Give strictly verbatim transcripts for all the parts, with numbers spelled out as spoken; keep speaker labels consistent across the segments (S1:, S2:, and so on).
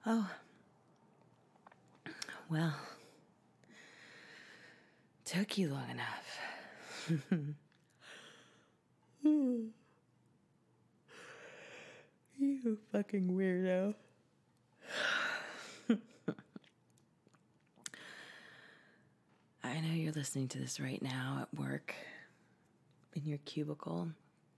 S1: Oh, well, took you long enough. You fucking weirdo. I know you're listening to this right now at work, in your cubicle.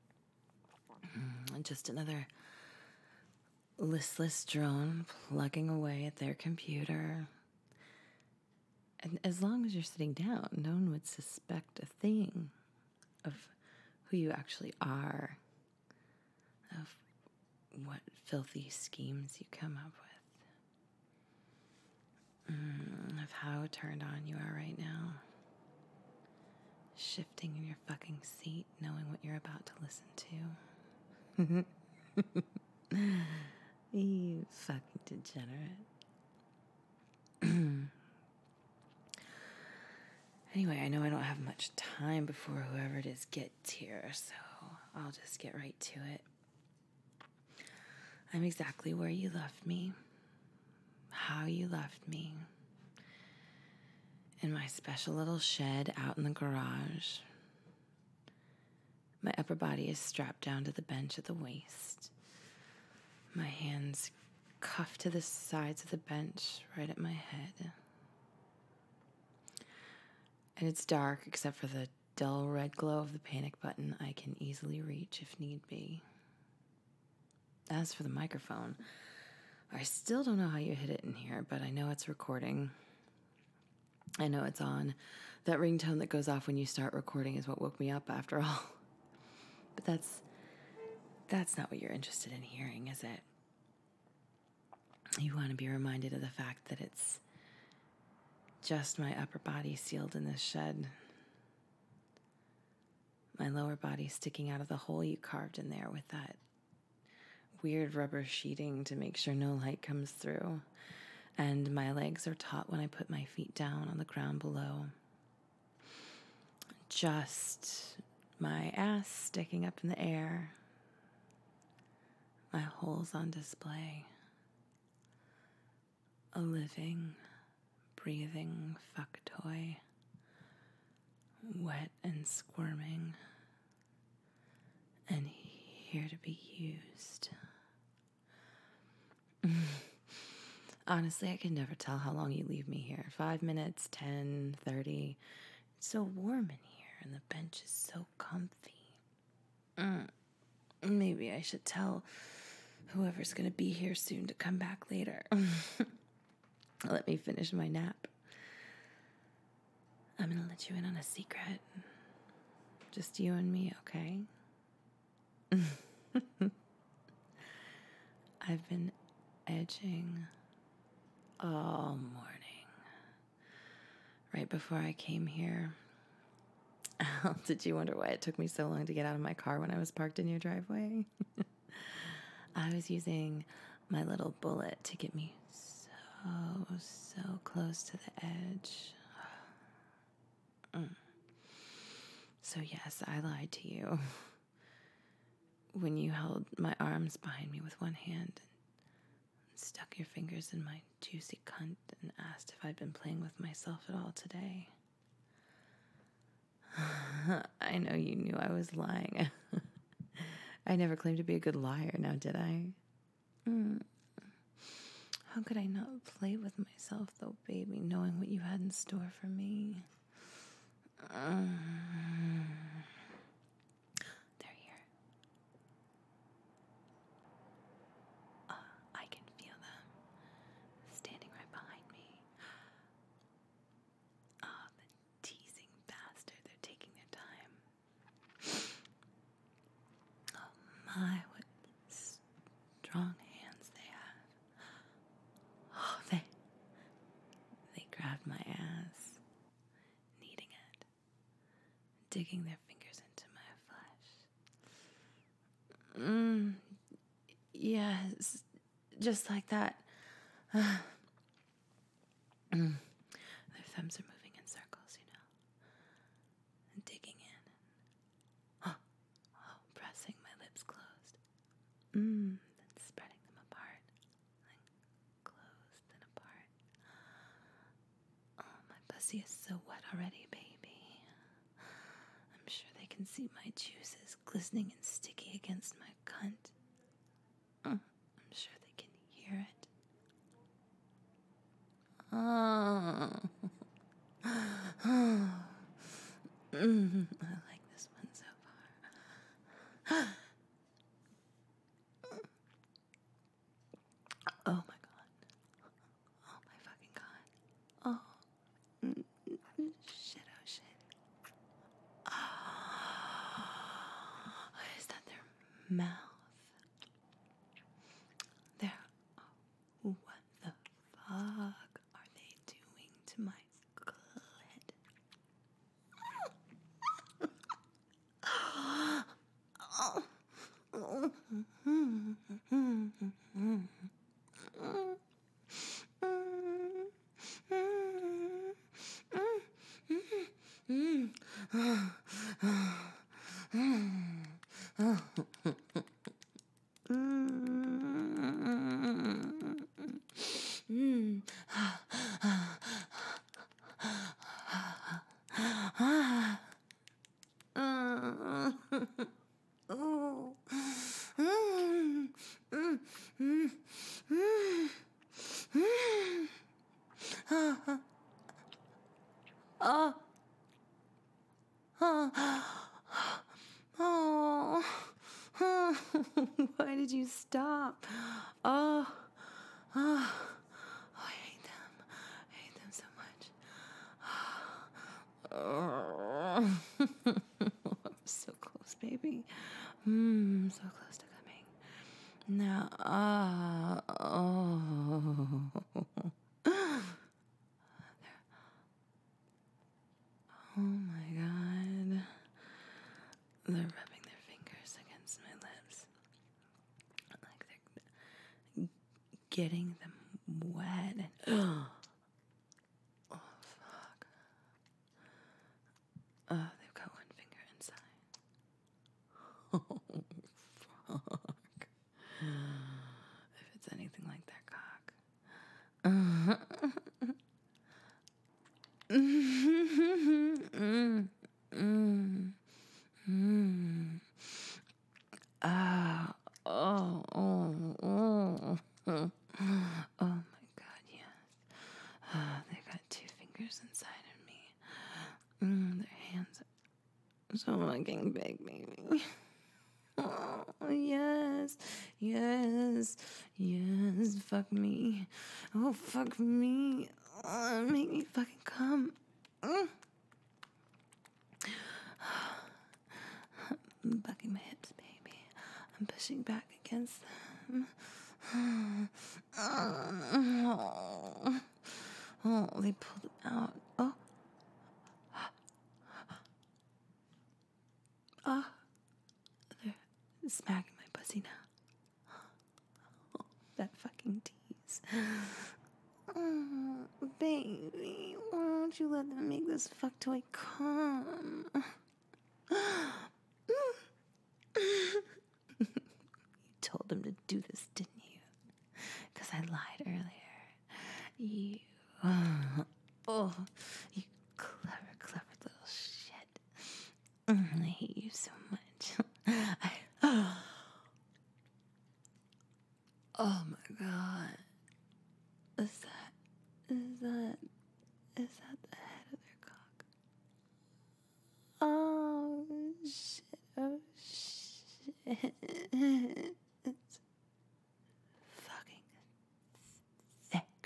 S1: Just another listless drone plugging away at their computer. And as long as you're sitting down, no one would suspect a thing of who you actually are, of what filthy schemes you come up with, mm, of how turned on you are right now. Shifting in your fucking seat, knowing what you're about to listen to. You fucking degenerate. Anyway, I know I don't have much time before whoever it is gets here, so I'll just get right to it. I'm exactly where you left me, how you left me, in my special little shed out in the garage. My upper body is strapped down to the bench at the waist. My hands cuffed to the sides of the bench right at my head. And it's dark except for the dull red glow of the panic button I can easily reach if need be. As for the microphone, I still don't know how you hid it in here, but I know it's recording. I know it's on. That ringtone that goes off when you start recording is what woke me up after all. But that's that's not what you're interested in hearing, is it? You want to be reminded of the fact that it's just my upper body sealed in this shed. My lower body sticking out of the hole you carved in there with that weird rubber sheeting to make sure no light comes through. And my legs are taut when I put my feet down on the ground below. Just my ass sticking up in the air. My holes on display. A living, breathing fuck toy. Wet and squirming. And here to be used. Honestly, I can never tell how long you leave me here. Five minutes, ten, thirty. It's so warm in here and the bench is so comfy. Mm. Maybe I should tell whoever's going to be here soon to come back later. Let me finish my nap. I'm going to let you in on a secret. Just you and me, okay? I've been edging all morning. Right before I came here. Did you wonder why it took me so long to get out of my car when I was parked in your driveway? I was using my little bullet to get me so, so close to the edge. Mm. So yes, I lied to you. When you held my arms behind me with one hand and stuck your fingers in my juicy cunt and asked if I'd been playing with myself at all today. I know you knew I was lying. I never claimed to be a good liar, now did I? Mm. How could I not play with myself, though, baby, knowing what you had in store for me? Mm. They're here. Uh, I can feel them standing right behind me. Oh, the teasing bastard. They're taking their time. Oh my, what strong hands they have. Oh, they, they grabbed my ass, kneading it, digging their fingers into my flesh. Mm, yes, just like that. Uh, mm. Their thumbs are moving in circles, you know, and digging in, oh, oh, pressing my lips closed. Mm, then spreading them apart, then closing. pussy is so wet already, baby. I'm sure they can see my juices glistening and sticky against my cunt. I'm sure they can hear it. Oh. Mm, I like this one so far. Oh my god. Oh my fucking god. Oh. Mm, shit, oh shit. Oh. Is that their mouth? Their. Oh, what the fuck are they doing to my clit? Oh. Oh. Oh. Why did you stop? Oh. Oh. Oh, I hate them. I hate them so much. Oh. I'm so close, baby. Mm, so close to coming. Now, uh, oh. Oh my god. They're rubbing their fingers against my lips. Like they're getting them wet. And, oh, fuck. Oh, they've got one finger inside. Oh, fuck. If it's anything like their cock. mm, mm, mm. Ah, oh, oh, oh. Oh my god, yes. Oh, they got two fingers inside of me. Mm, their hands are so fucking big, baby. Oh, yes, yes, yes, fuck me. Oh, fuck me. Oh, make me fucking come. Mm. I'm bucking my hips, baby. I'm pushing back against them. Oh, oh, they pulled it out. Oh. Oh. They're smacking my pussy now. Oh, that fucking tease. Oh, baby, why don't you let them make this fuck toy come? You told them to do this, didn't you? Because I lied earlier. You. Oh, you clever, clever little shit. Mm, I hate you so much. I, oh my god. Is that, is that, is that the head of their cock? Oh shit, oh shit. It's fucking thick.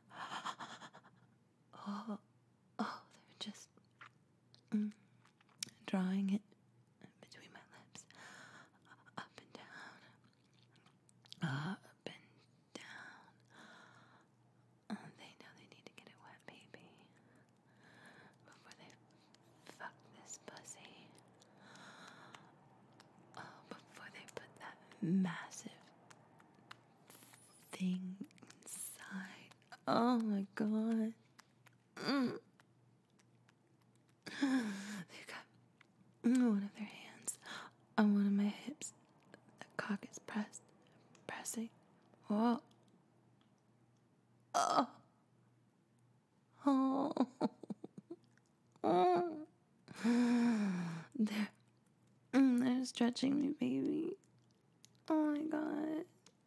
S1: Oh, oh, they're just mm, drawing it between my lips. Up and down. Up and down. Oh, they know they need to get it wet, baby. Before they fuck this pussy. Oh, before they put that massive thing inside. Oh my god. Mm. They've got one of their hands on one of my hips. The cock is pressed, pressing. Oh. Oh. Oh. stretching me, baby. Oh my god.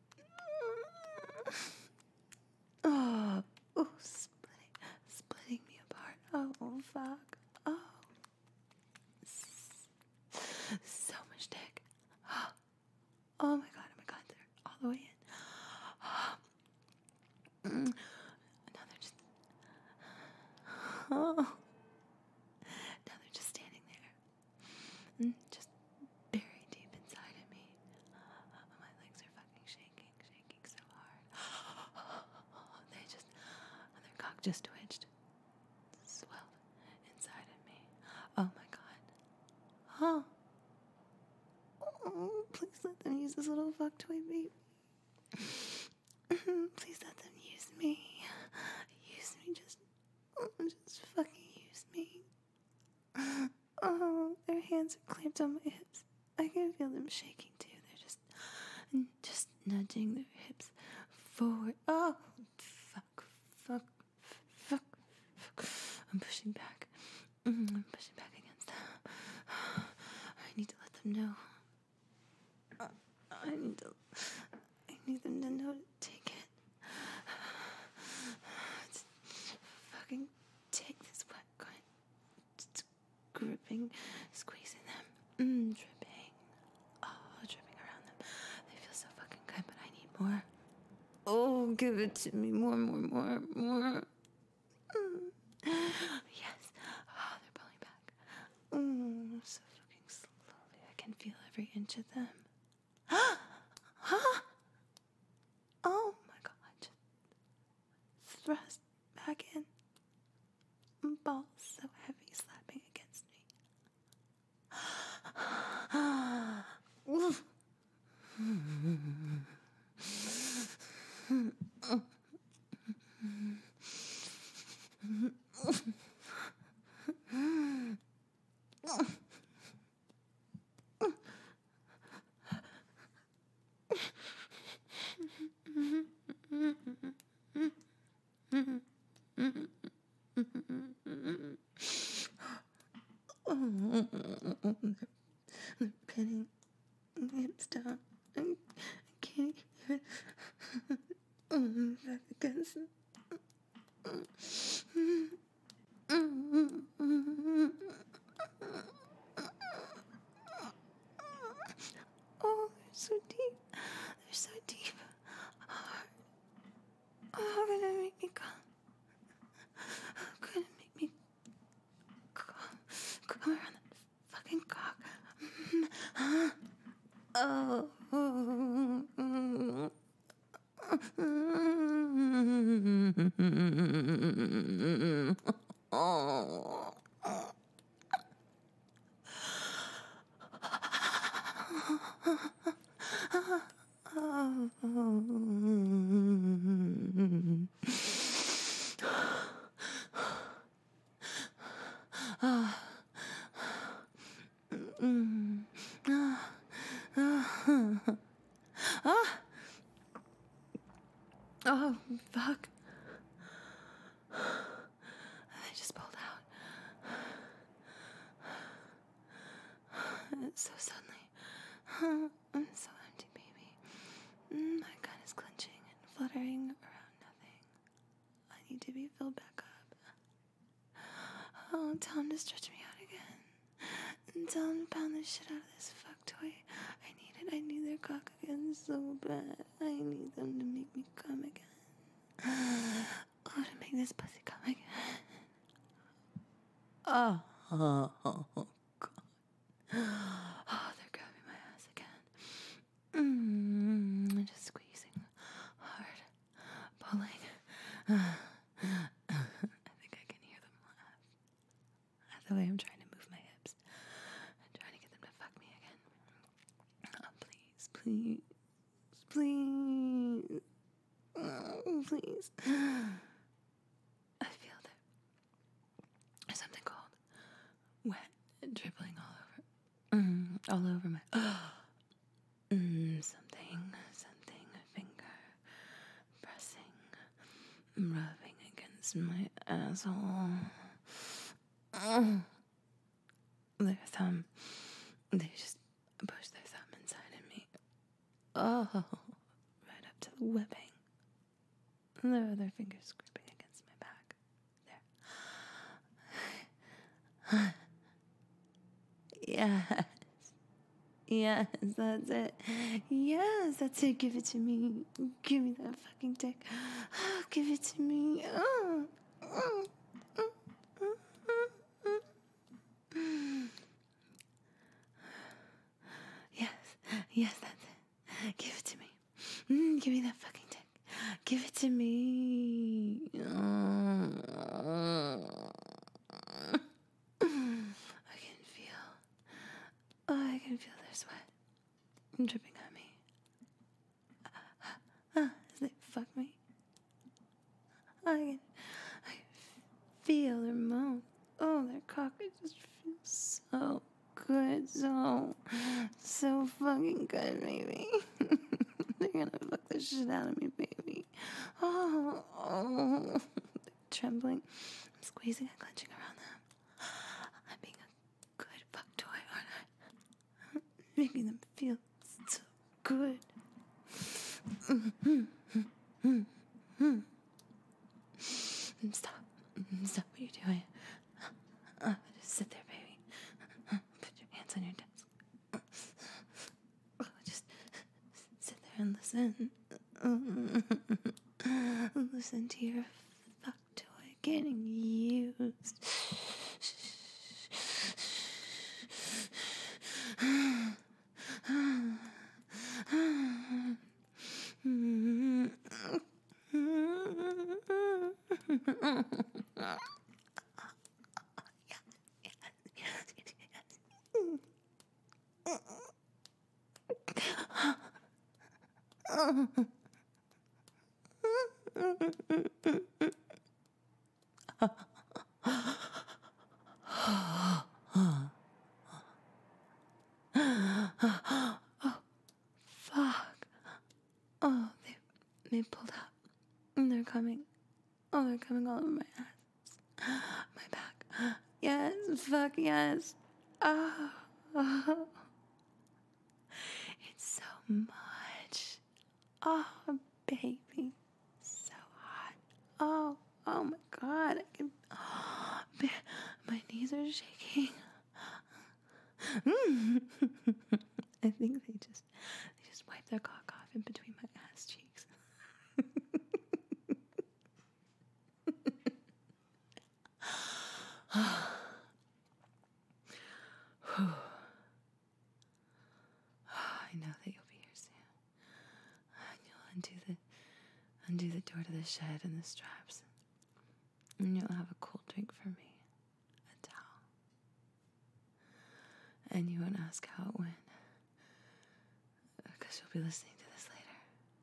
S1: Oh, oh, splitting, splitting me apart. Oh, fuck. Oh, so much dick. Oh my god, oh my god, they're all the way in. Mm. Now they're just, oh, now they're just standing there, mm, just buried deep inside of me. My legs are fucking shaking, shaking so hard. They just, their cock just twitched, swelled inside of me. Oh my god. Oh. Oh, please let them use this little fuck toy baby. Please let them use me. Use me, just, just fucking use me. Oh, their hands are clamped on my hips. I can feel them shaking too. They're just, just nudging their hips forward. Oh, fuck, fuck, fuck, fuck. I'm pushing back. I'm pushing back against them. I need to let them know. I need to, I need them to know to take it. It's fucking take this wet coin. It's gripping, squeezing them, mm, dripping. Oh, dripping around them. They feel so fucking good, but I need more. Oh, give it to me. More, more, more, more. Mm. Yes. Oh, they're pulling back. Mm, so fucking slowly. I can feel every inch of them. Huh? Oh my god. Just thrust back in. Balls so heavy slapping against me. Oof. They're pinning my hips down. I, I can't even back against them. Oh, they're so deep. They're so deep. Oh, how could it make me come? How could it make me come? Come around that fucking cock. Oh. Oh. Oh, fuck. They just pulled out. So suddenly. I'm so empty, baby. My gun is clenching and fluttering around nothing. I need to be filled back up. Oh, tell him to stretch me out again. And tell him to pound the shit out of this fuck toy. I need it. I need their cock again so bad. I need them to make me come again. Oh, to make this pussy come again. Oh, oh, oh, oh God. Oh, they're grabbing my ass again. Mm, just squeezing hard, pulling. I think I can hear them laugh at the way I'm trying to move my hips. I'm trying to get them to fuck me again. Oh, please, please, please. Oh, please. I feel that there's something called wet dribbling all over, mm, all over my, mm, something, something, a finger pressing, rubbing against my asshole. Oh. Their thumb, they just push their thumb inside of me. Oh, right up to the webbing. And their other fingers gripping against my back. There. Yes. Yes, that's it. Yes, that's it. Give it to me. Give me that fucking dick. Oh, give it to me. Oh. Oh. Oh. Oh. Oh. Oh. Yes. Yes, that's it. Give it to me. Mm, give me that fucking dick. Give it to me. Oh. I can feel. Oh, I can feel their sweat dripping on me. Uh, as they fuck me. I can, I can feel their moan. Oh, their cock, it just feels so good. So, so fucking good, baby. They're gonna fuck the shit out of me, baby. Oh, oh. They're trembling. I'm squeezing and clenching around them. I'm being a good fuck toy, aren't I? Making them feel so good. Mm-hmm. Mm-hmm. Mm-hmm. Stop. Stop what you're doing. Uh, just sit there, baby. Put your hands on your desk. Uh, just sit there and listen. Listen to your fuck toy getting used. Fuck. Oh, they they pulled up. And they're coming. Oh, they're coming all over my ass. My back. Yes, fuck yes. Oh, oh. It's so much. Oh, baby. So hot. Oh, oh my god. I can. Oh, my knees are shaking. I think they just they just wipe their cock off in between my ass cheeks. I know that you'll be here soon. And you'll undo the undo the door to the shed and the straps. And you'll have a cold drink for me. A towel. And you won't ask how it went. Because you'll be listening to this later.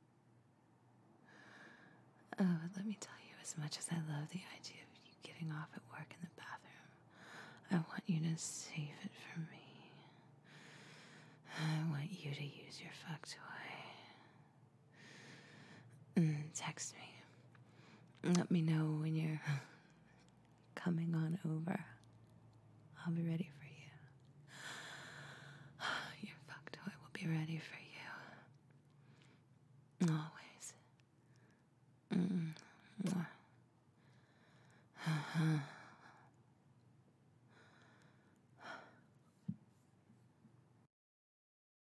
S1: Oh, but let me tell you, as much as I love the idea of you getting off at work in the bathroom, I want you to save it for me. I want you to use your fuck toy. Mm, text me. Let me know when you're coming on over. I'll be ready for you. Your fuck toy will be ready for you.